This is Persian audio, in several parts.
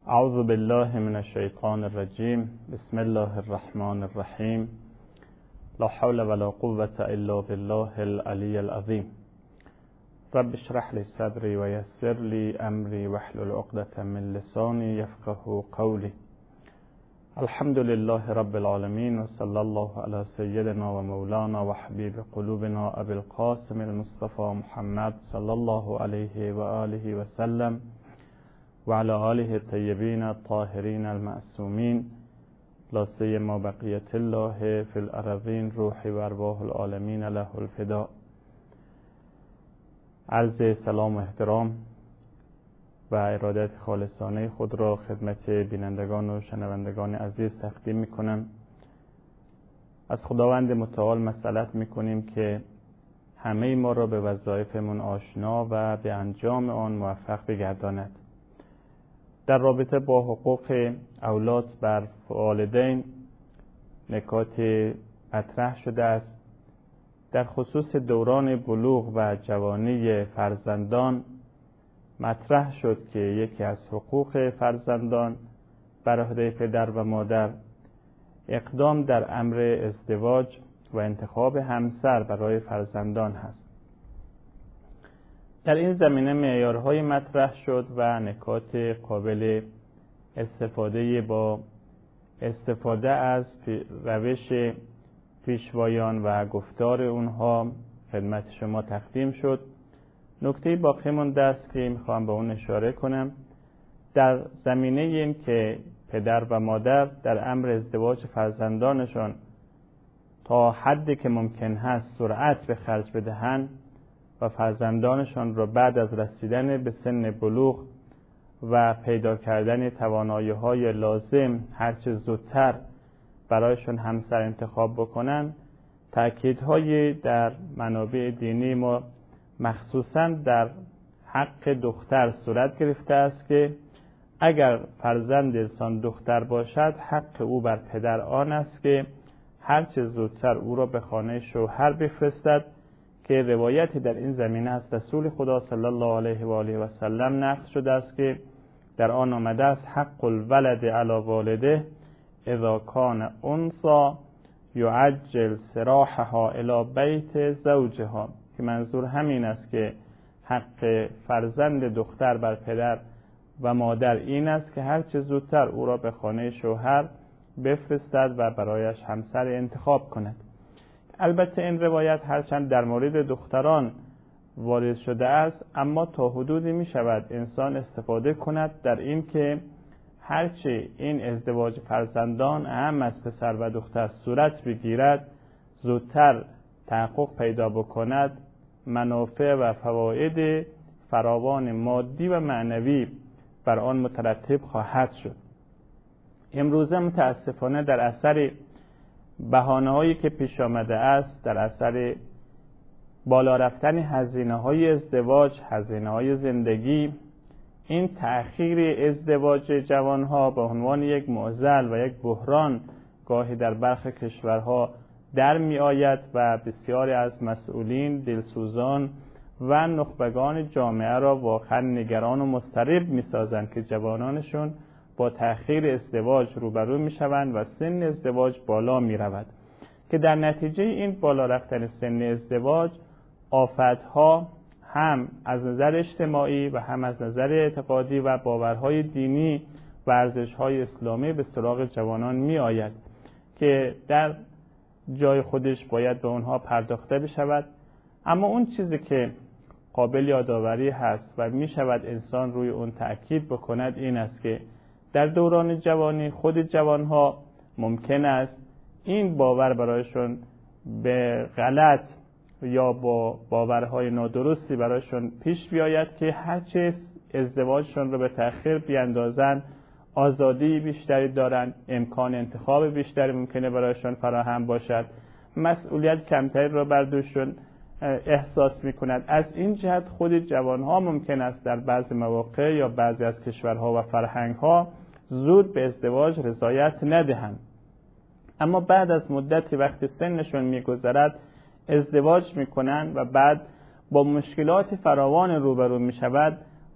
اعوذ بالله من الشیطان الرجیم. بسم الله الرحمن الرحیم. لا حول ولا قوة الا بالله العلی العظیم. رب اشرح لی صدری و یسر لی امری واحلل عقدة من لسانی یفقهوا قولی. الحمد لله رب العالمین و صلی الله علی سیدنا و مولانا و حبیب قلوبنا ابی القاسم المصطفى محمد صلی الله علیه و آله و سلم و علی آله الطیبین الطاهرین المعصومین لا سیما بقیة الله فی الارضین روحی و ارواح العالمین له الفداء. عرض سلام و احترام و ارادت خالصانه خود را خدمت بینندگان و شنوندگان عزیز تقدیم میکنم. از خداوند متعال مسئلت میکنیم که همه ما را به وظایفمون آشنا و به انجام آن موفق بگرداند. در رابطه با حقوق اولاد بر والدین نکات مطرح شده است. در خصوص دوران بلوغ و جوانی فرزندان مطرح شد که یکی از حقوق فرزندان بر عهده پدر و مادر اقدام در امر ازدواج و انتخاب همسر برای فرزندان هست. در این زمینه معیارهای مطرح شد و نکات قابل استفاده از روش پیشوایان و گفتار اونها خدمت شما تقدیم شد. نکته باقی مونده است که میخوام به اون اشاره کنم. در زمینه این که پدر و مادر در امر ازدواج فرزندانشان تا حدی که ممکن هست سرعت به خرج بدهند و فرزندانشان را بعد از رسیدن به سن بلوغ و پیدا کردن توانایی‌های لازم هرچه زودتر برایشان همسر انتخاب بکنن، تأکیدهای در منابع دینی ما مخصوصاً در حق دختر صورت گرفته است که اگر فرزند انسان دختر باشد حق او بر پدر آن است که هرچه زودتر او را به خانه شوهر بفرستد، که روایتی در این زمینه از رسول خدا صلی الله علیه و آله و سلم نقل شده است که در آن آمده است حق الولد علی والده اذا کان انثی یعجل سراحها الی بیت زوجها، که منظور همین است که حق فرزند دختر بر پدر و مادر این است که هرچه زودتر او را به خانه شوهر بفرستد و برایش همسر انتخاب کند. البته این روایت هرچند در مورد دختران وارد شده است، اما تا حدودی می شود انسان استفاده کند در این که هرچه این ازدواج فرزندان اهم از پسر و دختر صورت بگیرد، زودتر تحقق پیدا بکند، منافع و فواید فراوان مادی و معنوی بر آن مترتب خواهد شد. امروزه متاسفانه در اثر بهانه‌هایی که پیش آمده است، در اثر بالا رفتن هزینه‌های ازدواج، هزینه‌های زندگی، این تأخیر ازدواج جوانها به عنوان یک معضل و یک بحران گاهی در برخی کشورها در می آید و بسیاری از مسئولین، دلسوزان و نخبگان جامعه را واقعا نگران و مضطرب می سازند که جوانانشون با تأخیر ازدواج روبرو می شوند و سن ازدواج بالا می رود، که در نتیجه این بالا رفتن سن ازدواج آفتها هم از نظر اجتماعی و هم از نظر اعتقادی و باورهای دینی و ارزش‌های اسلامی به سراغ جوانان می آید که در جای خودش باید به اونها پرداخته بشود. اما اون چیزی که قابل یادآوری هست و می شود انسان روی اون تأکید بکند این است که در دوران جوانی خود جوانها ممکن است این باور برایشون به غلط یا با باورهای نادرستی برایشون پیش بیاید که هرچه ازدواجشون رو به تأخیر بیاندازن آزادی بیشتری دارن، امکان انتخاب بیشتری ممکنه برایشون فراهم باشد، مسئولیت کمتری رو بر دوششون احساس میکنند. از این جهت خود جوانها ممکن است در بعضی مواقع یا بعضی از کشورها و فرهنگها زود به ازدواج رضایت ندهند، اما بعد از مدتی وقتی سنشون میگذرد ازدواج میکنند و بعد با مشکلات فراوان روبرو میشود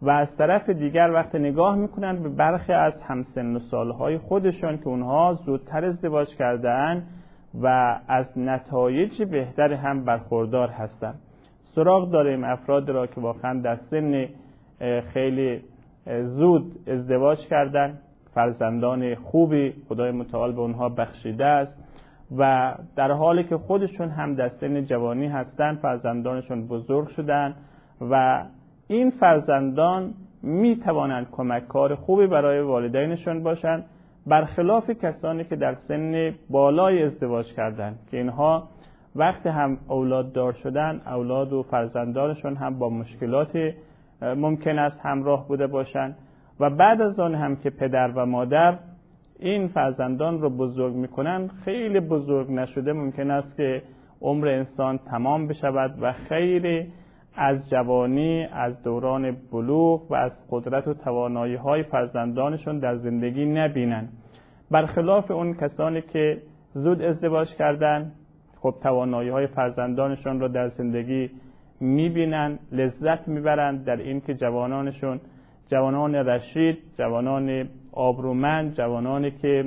و از طرف دیگر وقت نگاه میکنن به برخی از همسن و سالهای خودشون که اونها زودتر ازدواج کردن و از نتایج بهتر هم برخوردار هستن. سراغ داریم افراد را که واقعا در سن خیلی زود ازدواج کردن، فرزندان خوبی خدای متعال به اونها بخشیده است و در حالی که خودشون هم در سن جوانی هستن فرزندانشون بزرگ شدن و این فرزندان می توانند کمککار خوبی برای والدینشون باشند، برخلاف کسانی که در سن بالای ازدواج کردند که اینها وقت هم اولاد دار شدن اولاد و فرزندانشون هم با مشکلات ممکن است همراه بوده باشند و بعد از آن هم که پدر و مادر این فرزندان رو بزرگ میکنن خیلی بزرگ نشده ممکن است که عمر انسان تمام بشود و خیلی از جوانی، از دوران بلوغ و از قدرت و توانایی های فرزندانشون در زندگی نبینن. برخلاف اون کسانی که زود ازدواج کردن خب توانایی های فرزندانشون رو در زندگی میبینن، لذت میبرند در این که جوانانشون جوانان رشید، جوانان آبرومند، جوانانی که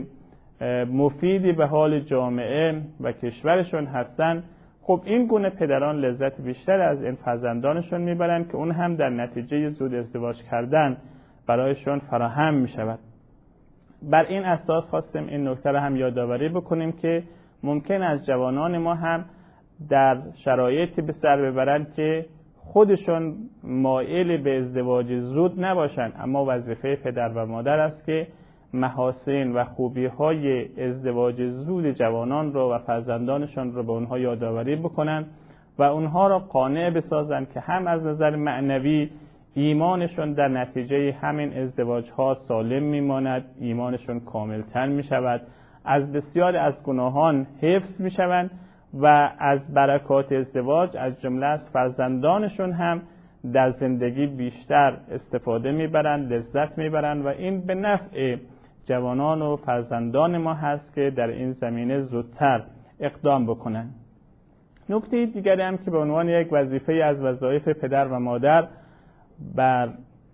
مفیدی به حال جامعه و کشورشون هستن. خب این گونه پدران لذت بیشتر از این فرزندانشون میبرند که اون هم در نتیجه زود ازدواج کردن برایشون فراهم میشود. بر این اساس خواستیم این نکته رو هم یادآوری بکنیم که ممکن از جوانان ما هم در شرایطی به سر ببرند که خودشون مایل به ازدواج زود نباشند، اما وظیفه پدر و مادر است که محاسن و خوبی‌های ازدواج زود جوانان رو و فرزندانشان رو به اونها یادآوری بکنن و اونها را قانع بسازن که هم از نظر معنوی ایمانشون در نتیجه همین ازدواج‌ها سالم میماند، ایمانشون کاملتر میشود، از بسیار از گناهان حفظ میشوند و از برکات ازدواج از جمله از فرزندانشون هم در زندگی بیشتر استفاده میبرند، لذت میبرند و این به نفع جوانان و فرزندان ما هست که در این زمینه زودتر اقدام بکنند. نکته دیگری هم که به عنوان یک وظیفه از وظایف پدر و مادر بر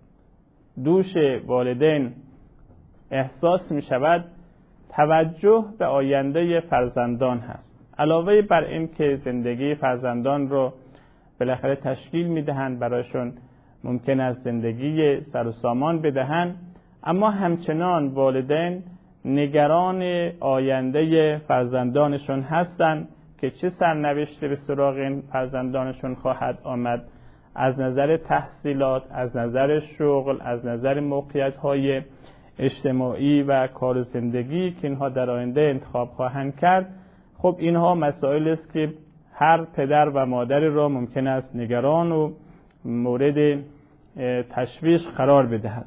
دوش والدین احساس می شود توجه به آینده فرزندان هست. علاوه بر این که زندگی فرزندان رو بالاخره تشکیل می دهند، برایشون ممکن است زندگی سر و سامان بدهند، اما همچنان والدین نگران آینده فرزندانشون هستند که چه سرنوشتی به سراغ این فرزندانشون خواهد آمد از نظر تحصیلات، از نظر شغل، از نظر موقعیت‌های اجتماعی و کار و زندگی که اینها در آینده انتخاب خواهند کرد. خب اینها مسائل است که هر پدر و مادری را ممکن است نگران و مورد تشویش قرار بدهد.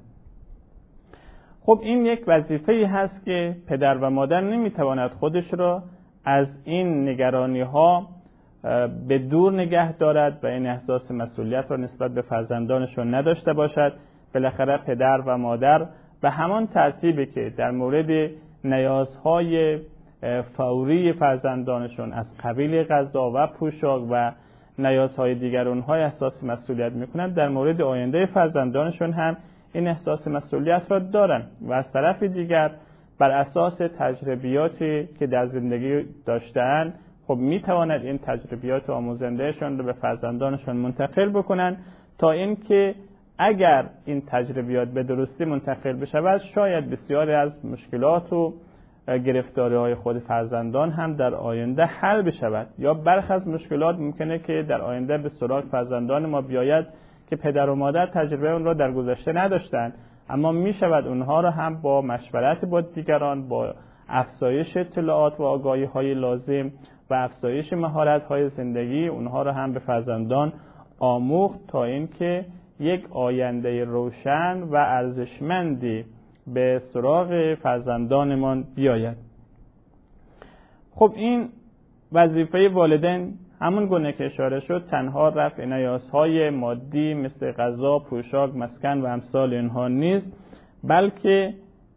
خب این یک وظیفه‌ای هست که پدر و مادر نمیتواند خودش را از این نگرانی ها به دور نگه دارد و این احساس مسئولیت را نسبت به فرزندانشون نداشته باشد. بالاخره پدر و مادر به همان ترتیبی که در مورد نیازهای فوری فرزندانشون از قبیل غذا و پوشاک و نیازهای دیگر اونها احساس مسئولیت میکنند، در مورد آینده فرزندانشون هم این احساس مسئولیت را دارند و از طرف دیگر بر اساس تجربیاتی که در زندگی داشته‌اند خب میتواند این تجربیات آموزندهشون رو به فرزندانشون منتقل بکنن تا اینکه اگر این تجربیات به درستی منتقل بشود شاید بسیاری از مشکلات و گرفتاری‌های خود فرزندان هم در آینده حل بشود، یا برخی از مشکلات ممکنه که در آینده به سراغ فرزندان ما بیاید که پدر و مادر تجربه اون را در گذشته نداشتند، اما می شود اونها را هم با مشورت با دیگران، با افزایش اطلاعات و آگاهی‌های لازم و افزایش مهارت‌های زندگی اونها را هم به فرزندان آموخت تا اینکه یک آینده روشن و ارزشمندی به سراغ فرزندانمان بیاید. خب این وظیفه والدین همون گونه که اشاره شد تنها رفع نیازهای مادی مثل غذا، پوشاک، مسکن و امثال اینها نیست، بلکه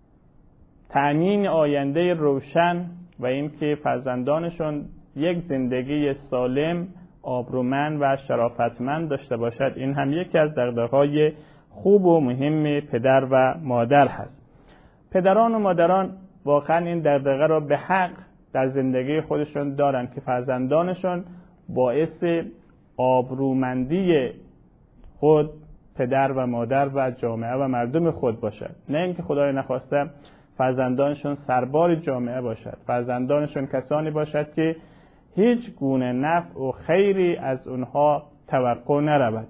تأمین آینده روشن و اینکه فرزندانشون یک زندگی سالم، آبرومند و شرافتمند داشته باشد. این هم یکی از دغدغه‌های خوب و مهم پدر و مادر هست. پدران و مادران واقعا این دغدغه را به حق در زندگی خودشون دارن که فرزندانشون باعث آبرومندی خود، پدر و مادر و جامعه و مردم خود باشد، نه اینکه خدای نخواسته فرزندانشون سربار جامعه باشد، فرزندانشون کسانی باشد که هیچ گونه نفع و خیری از اونها توقع نرود.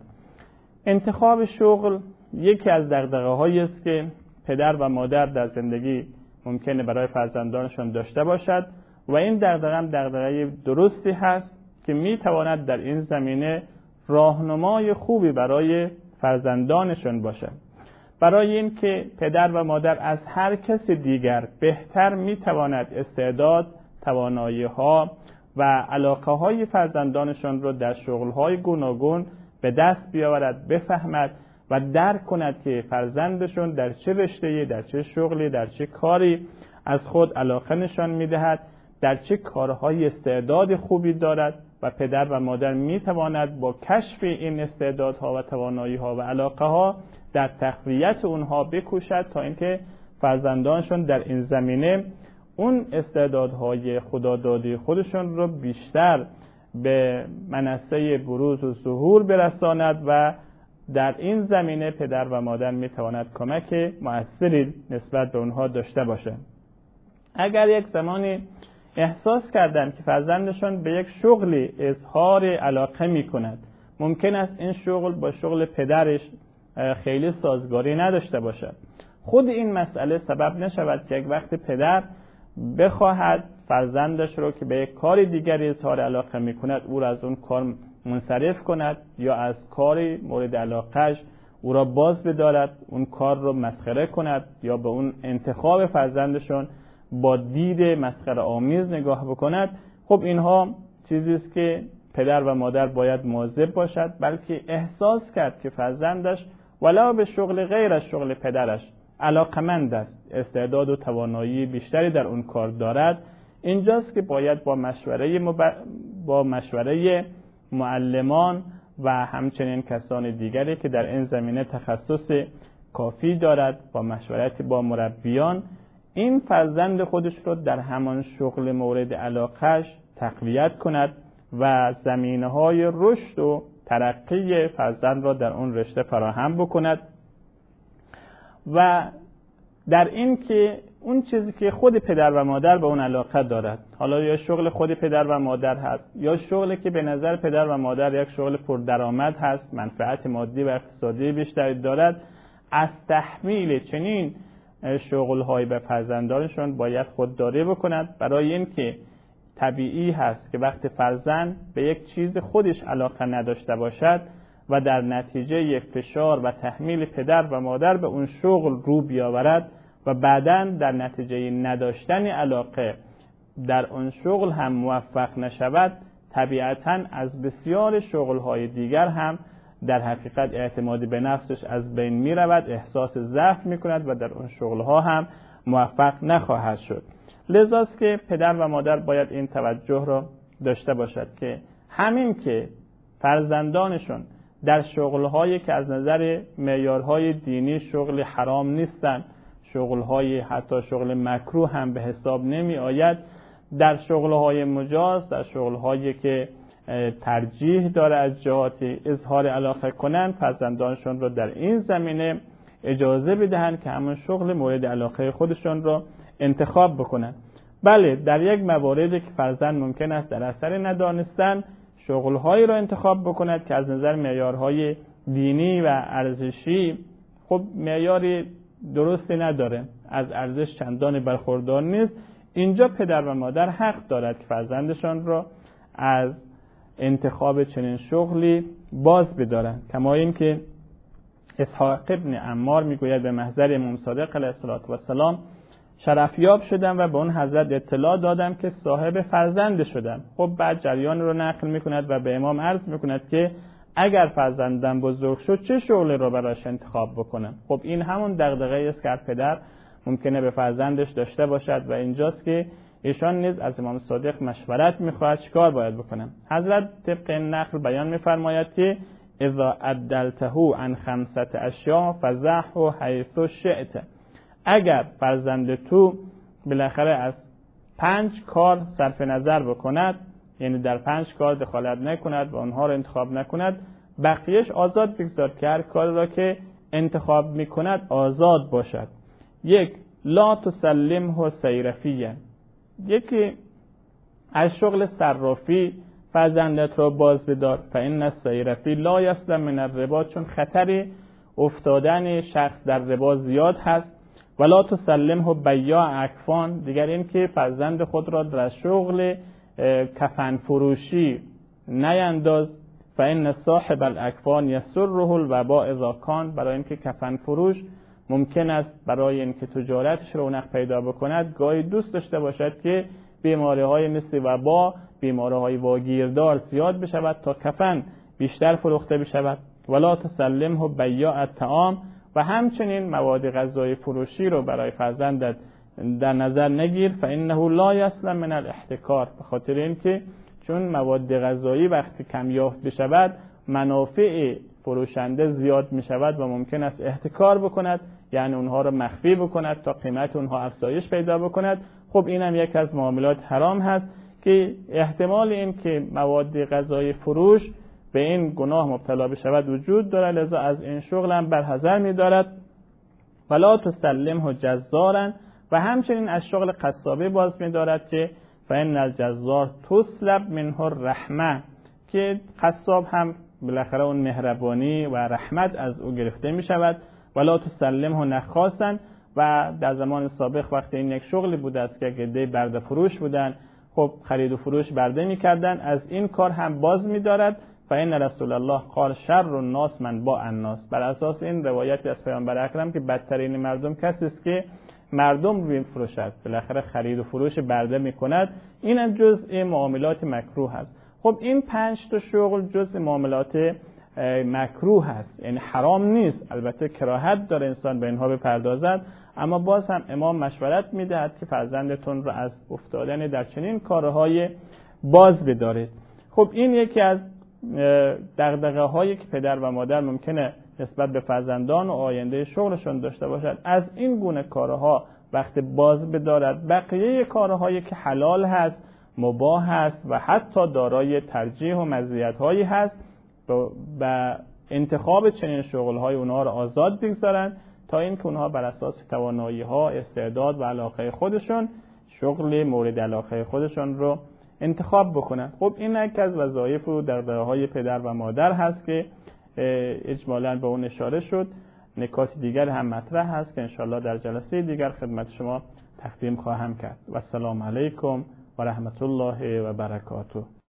انتخاب شغل یکی از دغدغه‌هایی است که پدر و مادر در زندگی ممکنه برای فرزندانشون داشته باشد و این دغدغه هم دغدغه درستی هست که میتواند در این زمینه راهنمای خوبی برای فرزندانشون باشد. برای این که پدر و مادر از هر کس دیگر بهتر میتواند استعداد، توانایی‌ها و علاقه‌های فرزندانشون را در شغل‌های گوناگون به دست بیاورد، بفهمد و درک کند که فرزندشون در چه رشته‌ای، در چه شغلی، در چه کاری از خود علاقه نشان می‌دهد، در چه کارهای استعداد خوبی دارد و پدر و مادر می‌تواند با کشف این استعدادها و توانایی‌ها و علاقه‌ها در تقویت اونها بکوشد تا اینکه فرزندانشون در این زمینه اون استعدادهای خدادادی خودشون رو بیشتر به منصه بروز و ظهور برساند و در این زمینه پدر و مادر میتواند کمک مؤثری نسبت به اونها داشته باشه. اگر یک زمانی احساس کردن که فرزندشون به یک شغلی اظهار علاقه میکند، ممکن است این شغل با شغل پدرش خیلی سازگاری نداشته باشد، خود این مسئله سبب نشود که یک وقت پدر بخواهد فرزندش رو که به یک کار دیگری اظهار علاقه میکند او را از اون کار منصرف کند یا از کاری مورد علاقهش او را باز بدارد، اون کار رو مسخره کند یا به اون انتخاب فرزندشون با دید مسخره آمیز نگاه بکند. خب اینها چیزی است که پدر و مادر باید مواظب باشد، بلکه احساس کرد که فرزندش ولو به شغل غیر از شغل پدرش علاقمند است، استعداد و توانایی بیشتری در اون کار دارد، اینجاست که باید با مشوره معلمان و همچنین کسان دیگری که در این زمینه تخصص کافی دارد با مشورت با مربیان این فرزند خودش رو در همان شغل مورد علاقهش تقویت کند و زمینه‌های رشد و ترقی فرزند را در اون رشته فراهم بکند و در این که اون چیزی که خود پدر و مادر به اون علاقه دارد، حالا یا شغل خود پدر و مادر هست یا شغلی که به نظر پدر و مادر یک شغل پردرآمد هست، منفعت مادی و اقتصادی بیشتری دارد، از تحمیل چنین شغل‌های به فرزندانشون باید خودداری بکند. برای این که طبیعی هست که وقت فرزند به یک چیز خودش علاقه نداشته باشد و در نتیجه یک فشار و تحمیل پدر و مادر به اون شغل رو بیاورد و بعداً در نتیجه نداشتن علاقه در اون شغل هم موفق نشود، طبیعتاً از بسیار شغل‌های دیگر هم در حقیقت اعتمادی به نفسش از بین می رود، احساس ضعف می کند و در اون شغل‌ها هم موفق نخواهد شد. لذاست که پدر و مادر باید این توجه را داشته باشد که همین که فرزندانشون در شغل‌هایی که از نظر معیارهای دینی شغل حرام نیستند، شغل‌های حتی شغل مکروه هم به حساب نمی آید، در شغل‌های مجاز، در شغل‌هایی که ترجیح داره از جهاتی اظهار علاقه کنند، فرزندانشون رو در این زمینه اجازه بدهند که همون شغل مورد علاقه خودشون رو انتخاب بکنند. بله، در یک مواردی که فرزند ممکن است در اثر ندانستن شغل‌هایی رو انتخاب بکند که از نظر معیارهای دینی و ارزشی خب معیاری درستی نداره، از ارزش چندان برخوردار نیست، اینجا پدر و مادر حق دارد که فرزندشان را از انتخاب چنین شغلی باز بدارند. کما این که اسحاق ابن عمار میگوید به محضر امام صادق علیه السلام شرفیاب شدم و به اون حضرت اطلاع دادم که صاحب فرزند شدم. خب بعد جریان رو نقل میکند و به امام عرض میکند که اگر فرزندم بزرگ شد چه شغلی رو براش انتخاب بکنم. خب این همون دغدغه‌ای است که پدر ممکنه به فرزندش داشته باشد و اینجاست که ایشان نیز از امام صادق مشورت میخواهد چیکار باید بکنم. حضرت طبق نقل بیان میفرماید که اذا عدلته عن 5 اشیاء فزحه حیث شئت. اگر فرزند تو بالاخره از 5 کار صرف نظر بکند، یعنی در 5 کار دخالت نکند و اونها رو انتخاب نکند، بقیهش آزاد بگذار که هر کار را که انتخاب میکند آزاد باشد. 1 لا تسلمه صیرفیه، یکی از شغل صرافی فرزندت را باز بدار. فإن الصیرفی لا یسلم من الربا، چون خطر افتادن شخص در ربا زیاد هست. ولا تسلمه بیاع اکفان، دیگر این که فرزند خود را در شغل کفن فروشی نینداز. فإن صاحب الاکفان یسره الوباء اذا کان، برای اینکه کفن فروش ممکن است برای اینکه تجارتش رونق پیدا بکند گاهی دوست داشته باشد که بیماری‌های مثل وبا، بیماری‌های واگیردار زیاد بشود تا کفن بیشتر فروخته بشود. ولا تسلمه بیاع الطعام، و همچنین مواد غذایی فروشی رو برای فرزندت در نظر نگیر. فإنه لا یسلم من الاحتکار، به خاطر اینکه چون مواد غذایی وقتی کمیافت بشود منافع فروشنده زیاد می شود و ممکن است احتکار بکند، یعنی اونها رو مخفی بکند تا قیمت اونها افزایش پیدا بکند. خب این هم یک از معاملات حرام هست که احتمال این که مواد غذایی فروش به این گناه مبتلا بشود وجود دارد، لذا از این شغل هم برحذر می دارد. ولا تسلمه جزارا، و همچنین از شغل قصابی باز می دارد که فإن الجزار تسلب منه الرحمه، که قصاب هم بالاخره اون مهربانی و رحمت از او گرفته می شود. ولا تسلمه نخاسا، و در زمان سابق وقتی این یک شغلی بوده است که عده برده فروش بودن، خب خرید و فروش برده می کردن، از این کار هم باز می دارد. فإن رسول الله قال شر الناس من باع الناس، بر اساس این روایتی از پیامبر اکرم که بدترین مردم کسی است که مردم رو میفروشد، بالاخره خرید و فروش برده میکند. این هم جزء معاملات مکروه است. خب این 5 تا شغل جزء معاملات مکروه است، یعنی حرام نیست، البته کراهت داره انسان به اینها بپردازد، اما باز هم امام مشورت میدهد که فرزندتون رو از افتادن در چنین کارهای باز بدارید. خب این یکی از دغدغه هایی که پدر و مادر ممکنه نسبت به فرزندان و آینده شغلشون داشته باشد. از این گونه کارها وقتی باز بدارد، بقیه کارهایی که حلال هست، مباح هست و حتی دارای ترجیح و مزیت‌هایی هست، و انتخاب چنین شغل‌های اونها رو آزاد بگذارن تا اینکه اونها بر اساس توانایی‌ها، استعداد و علاقه خودشون شغل مورد علاقه خودشون رو انتخاب بکنن. خب این یک از وظایف و دغدغه‌های پدر و مادر هست که اجمالاً به اون اشاره شد. نکات دیگر هم مطرح هست که انشاءالله در جلسه دیگر خدمت شما تقدیم خواهم کرد. و السلام علیکم و رحمت الله و برکاته.